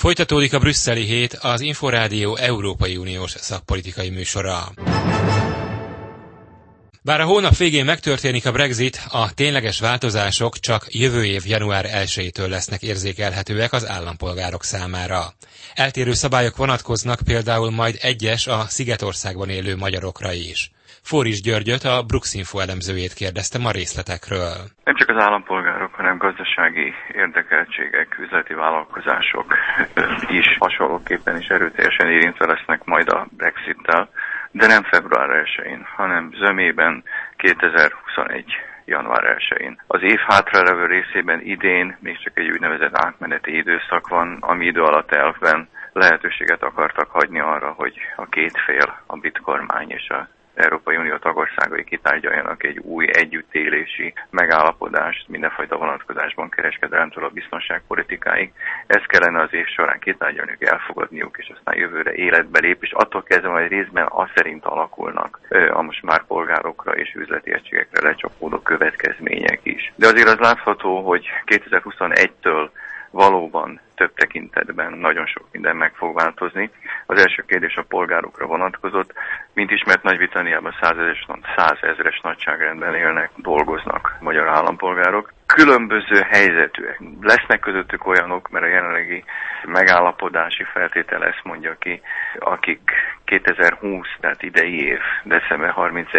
Folytatódik a brüsszeli hét, az Inforádió Európai Uniós szakpolitikai műsora. Bár a hónap végén megtörténik a Brexit, a tényleges változások csak jövő év január 1-től lesznek érzékelhetőek az állampolgárok számára. Eltérő szabályok vonatkoznak például majd egyes a Szigetországban élő magyarokra is. Fóris Györgyöt, a Bruxinfo elemzőjét kérdeztem a részletekről. Nem csak az állampolgárok, hanem gazdasági érdekeltségek, üzleti vállalkozások is hasonlóképpen is erőteljesen érintve lesznek majd a Brexittel, de nem február 1-én, hanem zömében 2021. január 1-én. Az év hátralevő részében idén még csak egy úgynevezett átmeneti időszak van, ami idő alatt elvben lehetőséget akartak hagyni arra, hogy a két fél, a brit kormány és az Európai Unió tagországai kitárgyaljanak egy új együttélési megállapodást mindenfajta vonatkozásban kereskedelemtől a biztonságpolitikáig. Ezt kellene az év során kitárgyalniuk, elfogadniuk, és aztán jövőre életbe lép, és attól kezdve majd részben az szerint alakulnak a most már polgárokra és üzleti egységekre lecsapódó következmények is. De azért az látható, hogy 2021-től valóban több tekintetben nagyon sok minden meg fog változni. Az első kérdés a polgárokra vonatkozott. Mint ismert, Nagy-Britanniában 100 000-es nagyságrendben élnek, dolgoznak magyar állampolgárok. Különböző helyzetűek. Lesznek közöttük olyanok, mert a jelenlegi megállapodási feltétel ezt mondja ki, akik 2020, tehát idei év, december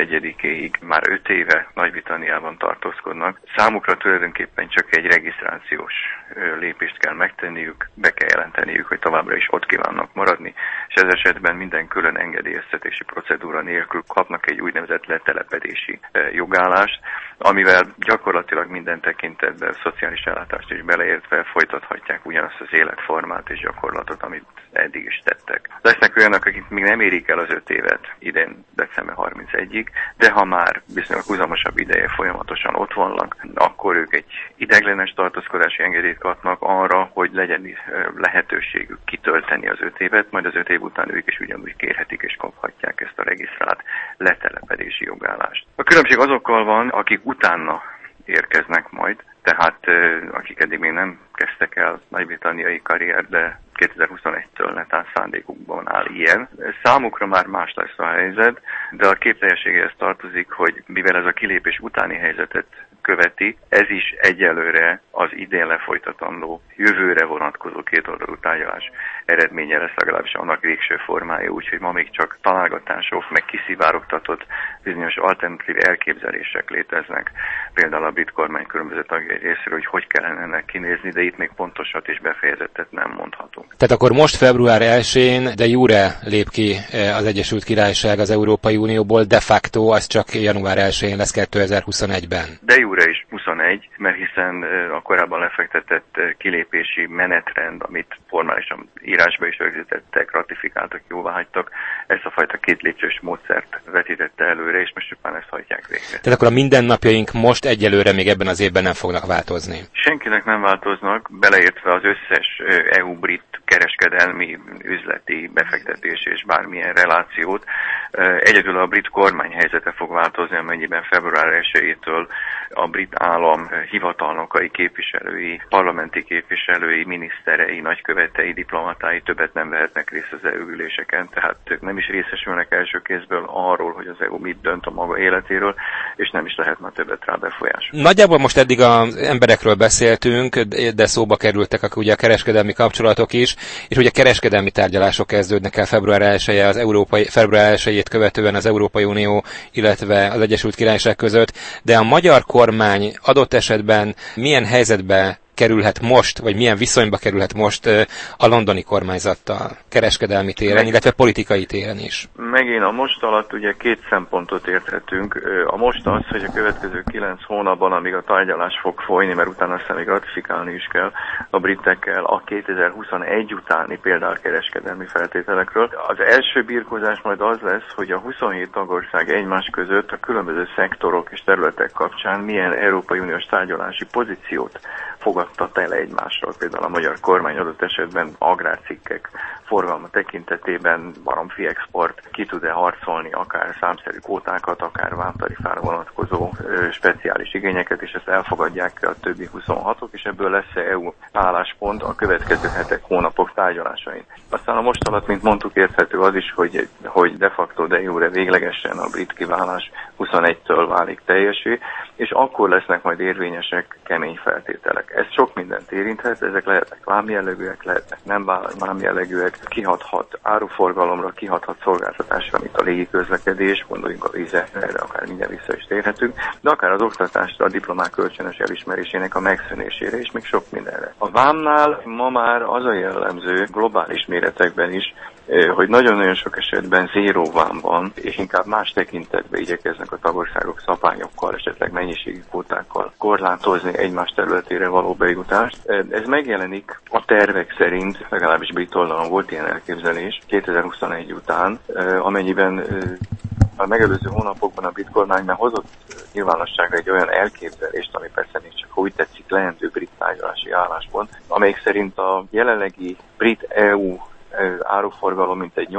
31-éig már 5 éve Nagy-Britanniában tartózkodnak. Számukra tulajdonképpen csak egy regisztrációs lépést kell megtenniük, be kell jelenteniük, hogy továbbra is ott kívánnak maradni, és ez esetben minden külön engedélyeztetési procedúra nélkül kapnak egy úgynevezett letelepedési jogállást, amivel gyakorlatilag minden tekintetben szociális ellátást is beleértve folytathatják ugyanazt az életformát és gyakorlatot, amit eddig is tettek. Lesznek olyanok, akik még nem érik el az 5 évet idén december 31-ig, de ha már viszonylag húzamosabb ideje folyamatosan ott vannak, akkor ők egy ideiglenes tartózkodási engedélyt kapnak arra, hogy legyen lehetőségük kitölteni az 5 évet, majd az 5 év után ők is ugyanúgy kérhetik és kaphatják ezt a regisztrált letelepedési jogállást. A különbség azokkal van, akik utána érkeznek majd, tehát akik eddig még nem kezdtek el nagy-britanniai karrier, de 2021-től netán szándékukban áll ilyen. Számukra már más lesz a helyzet, de a képteljességéhez tartozik, hogy mivel ez a kilépés utáni helyzetet követi, ez is egyelőre az idén lefolytatandó, jövőre vonatkozó kétoldalú tárgyalás eredménye lesz, legalábbis annak végső formája, úgyhogy ma még csak találgatások, meg kiszivárogtatott bizonyos alternatív elképzelések léteznek. Például a brit kormány különböző tagjai részéről, hogy kellene ennek kinézni, de itt még pontosat és befejezettet nem mondhatunk. Tehát akkor most február 1-én de jure lép ki az Egyesült Királyság az Európai Unióból, de facto az csak január 1-én lesz 2021-ben. De jure is 21, mert hiszen a korábban lefektetett kilépési menetrend, amit formálisan írásba is rögzítettek, ratifikáltak, jóváhagytak, ezt a fajta két lépcsős módszert vetítette előre, és most csupán ezt hajtják végre. Tehát akkor a mindennapjaink most egyelőre még ebben az évben nem fognak változni? Senkinek nem változnak, beleértve az összes EU-brit kereskedelmi, üzleti befektetés és bármilyen relációt. Egyedül a brit kormány helyzete fog változni, amennyiben február 1-től a brit állam hivatalnokai, képviselői, parlamenti képviselői, miniszterei, nagykövetei, diplomatái többet nem vehetnek részt az EU üléseken, tehát ők nem is részesülnek első kézből arról, hogy az EU mit dönt a maga életéről, és nem is lehet már többet rá befolyásolni. Nagyjából most eddig az emberekről beszéltünk, de szóba kerültek ugye a kereskedelmi kapcsolatok is, és ugye kereskedelmi tárgyalások kezdődnek el február 1-et követően az Európai Unió, illetve az Egyesült Királyság között, de a magyar kormány adott esetben milyen helyzetbe kerülhet most, vagy milyen viszonyba kerülhet most a londoni kormányzattal kereskedelmi téren, illetve politikai téren is? Megint a most alatt ugye két szempontot érthetünk. A most az, hogy a következő 9 hónapban, amíg a tárgyalás fog folyni, mert utána aztán még ratifikálni is kell a britekkel a 2021 utáni például kereskedelmi feltételekről. Az első birkózás majd az lesz, hogy a 27 tagország egymás között a különböző szektorok és területek kapcsán milyen Európai Uniós tárgyalási pozíciót fogad mondatta le egymással. Például a magyar kormány adott esetben agrárcikkek forgalma tekintetében baromfi export ki tud-e harcolni akár számszerű kvótákat, akár vámtarifára vonatkozó speciális igényeket, és ezt elfogadják a többi 26-ok, és ebből lesz-e EU álláspont a következő hetek, hónapok tárgyalásain. Aztán a most alatt, mint mondtuk, érthető az is, hogy de facto, de jure véglegesen a brit kiválás 21-től válik teljesé, és akkor lesznek majd érvényesek kemény feltételek. Ez sok mindent érinthet, ezek lehetnek vámjellegűek, lehetnek nem vámjellegűek, kihathat áruforgalomra, kihathat szolgáltatásra, mint a légiközlekedés, gondoljunk a vízre, erre akár mindjárt vissza is térhetünk, de akár az oktatásra, a diplomák kölcsönös elismerésének a megszűnésére, és még sok mindenre. A vámnál ma már az a jellemző globális méretekben is, hogy nagyon-nagyon sok esetben zéró vám van, és inkább más tekintetben igyekeznek a tagországok szabályokkal, esetleg mennyiségi kvótákkal korlátozni egymás területére való bejutást. Ez megjelenik a tervek szerint, legalábbis brit oldalon volt ilyen elképzelés 2021 után, amennyiben a megelőző hónapokban a brit kormány már hozott nyilvánosságra egy olyan elképzelést, ami persze még csak úgy tetszik lehető brit tárgyalási álláspont, amelyik szerint a jelenlegi brit-EU áruforgalom mintegy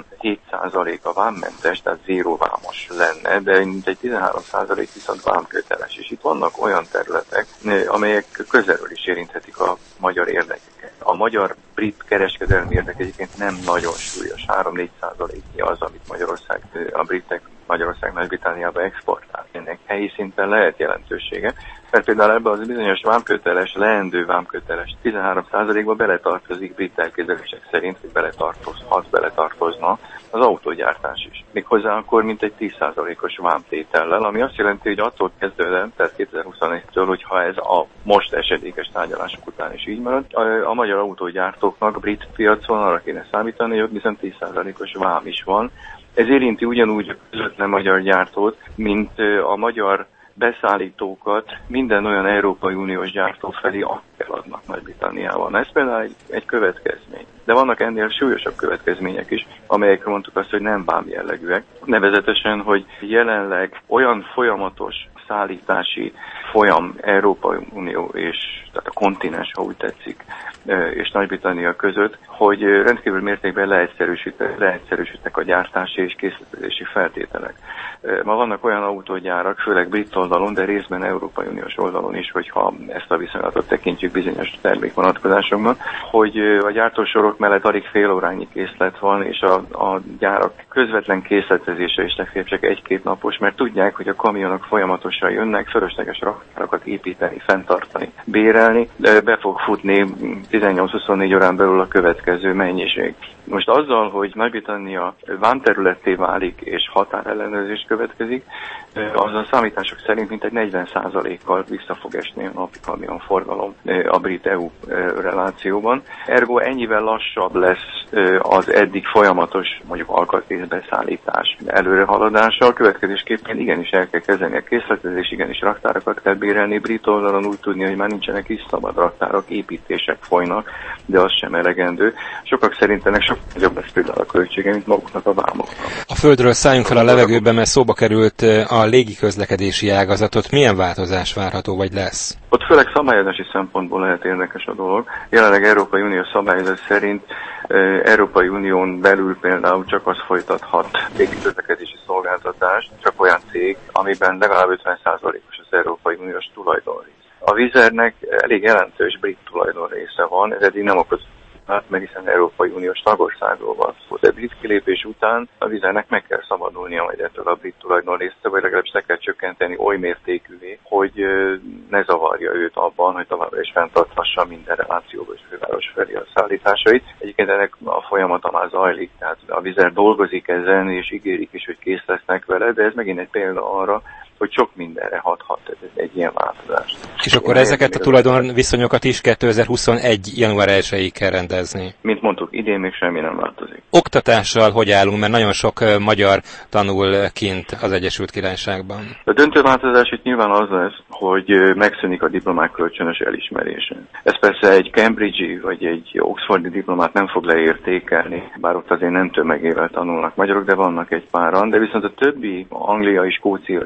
87%-a vámmentes, tehát zéró vámos lenne, de mintegy 13% viszont vámköteles. És itt vannak olyan területek, amelyek közelről is érinthetik a magyar érdekeket. A magyar-brit kereskedelmi érdek egyébként nem nagyon súlyos, 3-4%-nyi az, amit a britek Magyarország Nagy-Britanniába exportál. Ennek helyi szinten lehet jelentősége, mert például ebbe az bizonyos vámköteles, leendő vámköteles 13%-ba beletartozik brit elképzelések szerint, hogy beletartozna az autógyártás is. Méghozzá akkor mintegy 10%-os vámtétellel, ami azt jelenti, hogy attól kezdődően, tehát 2021-től, hogyha ez a most esedékes tárgyalások után is így marad, a magyar autógyártóknak brit piacon arra kéne számítani, hogy viszont 10%-os vám is van. Ez érinti ugyanúgy a közvetlen magyar gyártót, mint a magyar beszállítókat minden olyan Európai Uniós gyártó felé eladnak Nagy-Britanniában. Ez például egy következmény. De vannak ennél súlyosabb következmények is, amelyekről mondtuk azt, hogy nem vámjellegűek. Nevezetesen, hogy jelenleg olyan folyamatos szállítási folyam Európai Unió és tehát a kontinens, ha úgy tetszik, és Nagy-Britannia között, hogy rendkívül mértékben leegyszerűsítettek a gyártási és készletezési feltételek. Ma vannak olyan autógyárak, főleg brit oldalon, de részben Európai Uniós oldalon is, hogyha ezt a viszonylatot tekintjük bizonyos termékvonatkozásokban, hogy a gyártósorok mellett alig fél órányi készlet van, és a gyárak közvetlen készletezése is legfeljebb csak 1-2 napos, mert tudják, hogy a kamionok folyamatosan jönnek, fölösleges raktárakat építeni, fenntartani, bérelni, de be fog futni 18-24 órán belül a következő mennyiség. Most azzal, hogy Nagy-Britannia vámterületté válik és határellenőrzés következik, az a számítások szerint mintegy 40%-kal vissza fog esni a napi kamionforgalom a brit-EU relációban. Ergo ennyivel lassabb lesz az eddig folyamatos, mondjuk alkatrészbeszállítás előrehaladása. A következésképpen igenis el kell kezdeni a készletezés, igenis raktárakat kell bérelni. Brit oldalon úgy tudni, hogy már nincsenek is szabad raktárak, építések folynak, de az sem elegendő. Sokak szerint ennek sokkal nagyobb lesz például a költsége, mint maguknak a vámoknak. A földről szálljunk fel a levegőbe, mert szóba került a légiközlekedési ágazatot. Milyen változás várható, vagy lesz? Ott főleg szabályozási szempontból lehet érdekes a dolog. Jelenleg Európai Unió szabályozás szerint Európai Unión belül például csak az folytathat légiközlekedési szolgáltatást, csak olyan cég, amiben legalább 50%-os az Európai Uniós tulajdonrész. A Wizzairnek elég jelentős brit tulajdonrésze van, ez eddig nem okozott, mert hiszen Európai Uniós tagországról van szó. De brit kilépés után a Wizzairnek meg kell szabadulnia majd ettől a brit tulajdonrésztől, vagy legalábbis le kell csökkenteni oly mértékűvé, hogy ne zavarja őt abban, hogy továbbra is fenntarthassa minden relációba és főváros felé a szállításait. Egyébként ennek a folyamata már zajlik, tehát a Wizzair dolgozik ezen, és ígérik is, hogy kész lesznek vele, de ez megint egy példa arra, hogy sok mindenre hathat egy ilyen változás. És akkor ezeket a tulajdonviszonyokat is 2021. január 1-ig kell rendezni. Mint mondtuk, idén még semmi nem változik. Oktatással hogy állunk, mert nagyon sok magyar tanul kint az Egyesült Királyságban? A döntő változás itt nyilván az lesz, hogy megszűnik a diplomák kölcsönös elismerése. Ez persze egy Cambridge-i vagy egy Oxfordi diplomát nem fog leértékelni, bár ott azért nem tömegével tanulnak magyarok, de vannak egy páran, de viszont a többi angliai, skóciai egyetem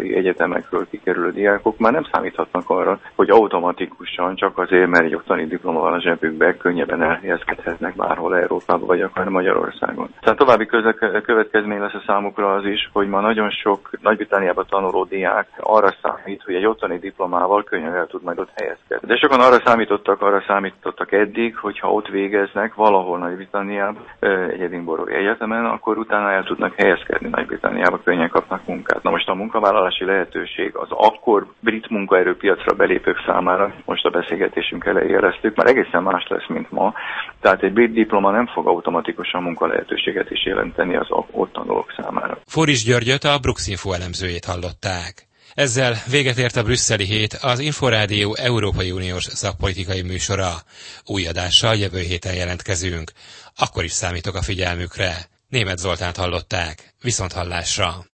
egyetemekről kikerülő diákok már nem számíthatnak arra, hogy automatikusan csak azért, mert egy ottani diploma van a zsebükbe, könnyebben elhelyezkedhetnek bárhol Európában, vagy akár Magyarországon. Tehát további következmény lesz a számukra az is, hogy ma nagyon sok Nagy-Britanniában tanuló diák arra számít, hogy egy ottani diplomával könnyen el tud majd ott helyezkedni. De sokan arra számítottak eddig, hogy ha ott végeznek valahol Nagy-Britanniában, egy edinburghi egyetemen, akkor utána el tudnak helyezkedni Nagy-Britanniába, könnyen kapnak munkát. Na most a munkavállalási lehetőség az akkor brit munkaerőpiacra belépők számára, most a beszélgetésünk elején jeleztük, már egészen más lesz, mint ma. Tehát egy brit diploma nem fog automatikusan munkalehetőséget is jelenteni az ott tanulók számára. Forris Györgyöt, a Bruxinfo elemzőjét hallották. Ezzel véget ért a brüsszeli hét, az Inforádió Európai Uniós szakpolitikai műsora. Új adással jövő héten jelentkezünk. Akkor is számítok a figyelmükre. Németh Zoltánt hallották. Viszonthallásra.